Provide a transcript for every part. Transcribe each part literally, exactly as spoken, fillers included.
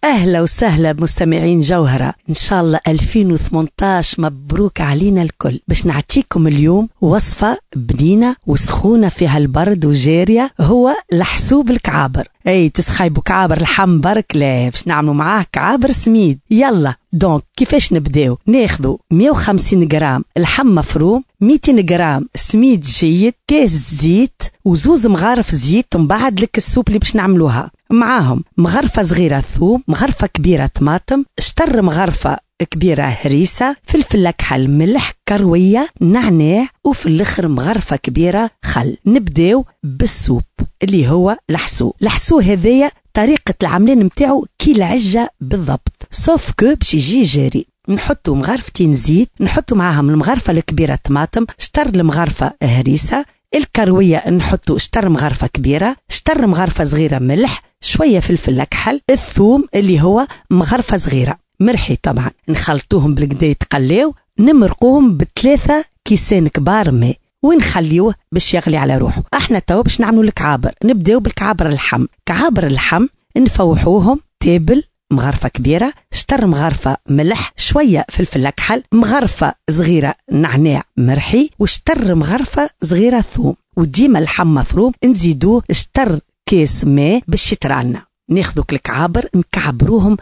أهلا وسهلا بمستمعين جوهرة، إن شاء الله ألفين وثمانية عشر مبروك علينا الكل. باش نعطيكم اليوم وصفة بنينة وسخونة فيها البرد وجارية، هو لحسوب الكعابر. أي تسخيبوا كعابر الحم برك؟ لا، باش نعملوا معاه كعابر سميد. يلا دونك كيفاش نبداو؟ ناخذوا مية وخمسين جرام لحم مفروم، مئتين جرام سميد جيد، كاس زيت وزوز مغارف زيت، ومن بعد لك السوب اللي باش نعملوها معاهم مغرفة صغيرة ثوم، مغرفة كبيرة طماطم، شطر مغرفة كبيرة هريسة، فلفل أكحل، ملح، كروية، نعناع، وفي الاخر مغرفة كبيرة خل. نبداو بالسوب اللي هو لحسو. لحسو هذايا طريقة العملين متاعو كي العجة بالضبط، سوف كو باش يجي جاري. نحطو مغرفتين زيت، نحطو معاهم المغرفة الكبيرة طماطم، شطر المغرفة هريسة، الكروية نحطو شطر مغرفة كبيرة، شطر مغرفة صغيرة ملح، شوية فلفل أكحل، الثوم اللي هو مغرفة صغيرة مرحي طبعا. نخلطوهم بالكدا يتقليو، نمرقوهم بثلاثة كيسان كبار ماء ونخليوه باش يغلي على روحه. احنا تو باش نعملوا الكعابر. نبداو بالكعابر اللحم. كعابر اللحم نفوحوهم تابل مغرفة كبيرة، شطر مغرفة ملح، شوية فلفل أكحل، مغرفة صغيرة نعناع مرحي، وشطر مغرفة صغيرة ثوم. وديما اللحم مفروم نزيدوه شطر كيس ماء باش يترعنا. ناخذوك الكعابر نكعبروهم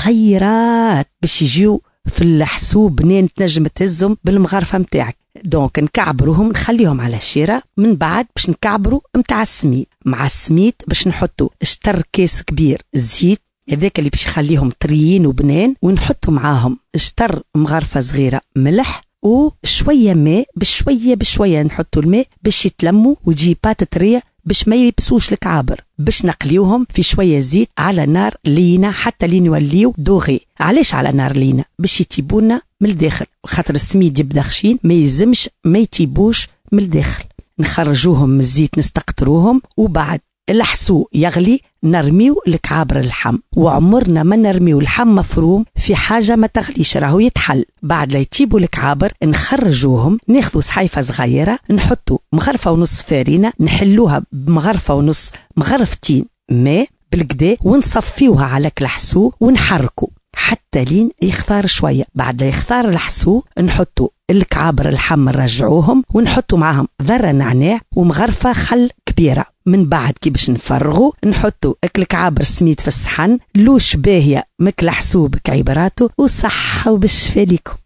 صغيرات باش يجيو في الحسوب بنين تنجم تهزهم بالمغرفة متاعك. دونك نكعبروهم نخليهم على الشيرة. من بعد باش نكعبرو متاع السميد. مع السميد باش نحطو شطر كيس كبير زيت، هذاك اللي باش يخليهم طريين وبنان، ونحطو معاهم شطر مغرفة صغيرة ملح وشوية ماء، بشوية بشوية نحطو الماء باش يتلموا وتجي بات طرية باش ما يبسوش الكعابر. باش نقليوهم في شوية زيت على نار لينة حتى لين يوليو دوغي. علاش على نار لينة؟ باش يتيبونا من الداخل، خاطر السميد يبدا خشين ما يلزمش ما يتيبوش من الداخل. نخرجوهم من الزيت نستقطروهم، وبعد الحسو يغلي نرميو الكعابر اللحم. وعمرنا ما نرميو اللحم مفروم في حاجة ما تغليش، راهو يتحل. بعد لا يتيبوا الكعابر نخرجوهم، ناخذوا صحيفة صغيرة نحطوا مغرفة ونص فارينة، نحلوها بمغرفة ونص مغرفتين ماء بالكدا، ونصفيوها على الحسو ونحركوا حتى لين يختار شوية. بعد لا يختار الحسو نحطوا الكعابر اللحم نرجعوهم، ونحطوا معاهم ذرة نعناع ومغرفة خل كبيرة. من بعد كي باش نفرغوا نحطوا الكعابر سميد في الصحن، لوش باهية مكل حسوب كعبراته، وصحة وبالشفا ليكم.